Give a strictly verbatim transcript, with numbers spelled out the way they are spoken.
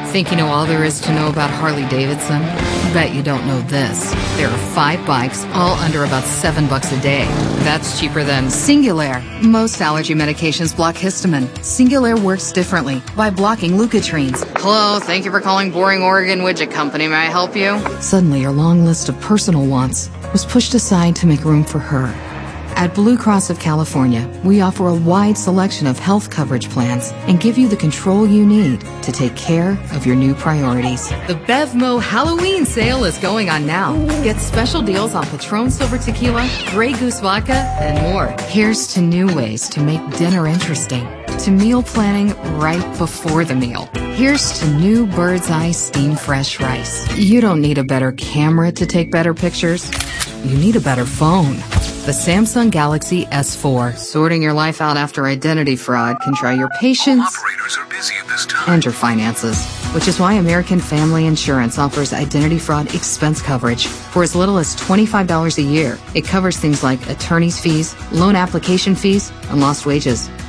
Think you know all there is to know about Harley-Davidson? Bet you don't know this. There are five bikes, all under about seven bucks a day. That's cheaper than Singulair. Most allergy medications block histamine. Singulair works differently by blocking leukotrienes. Hello, thank you for calling Boring Oregon Widget Company. May I help you? Suddenly, your long list of personal wants was pushed aside to make room for her. At Blue Cross of California, we offer a wide selection of health coverage plans and give you the control you need to take care of your new priorities. The BevMo Halloween sale is going on now. Get special deals on Patron Silver Tequila, Grey Goose Vodka, and more. Here's to new ways to make dinner interesting, to meal planning right before the meal. Here's to new Bird's Eye Steam Fresh Rice. You don't need a better camera to take better pictures. You need a better phone. The Samsung Galaxy S four. Sorting your life out after identity fraud can try your patience Operators are busy at this time. and your finances, which is why American Family Insurance offers identity fraud expense coverage for as little as twenty-five dollars a year. It covers things like attorney's fees, loan application fees, and lost wages.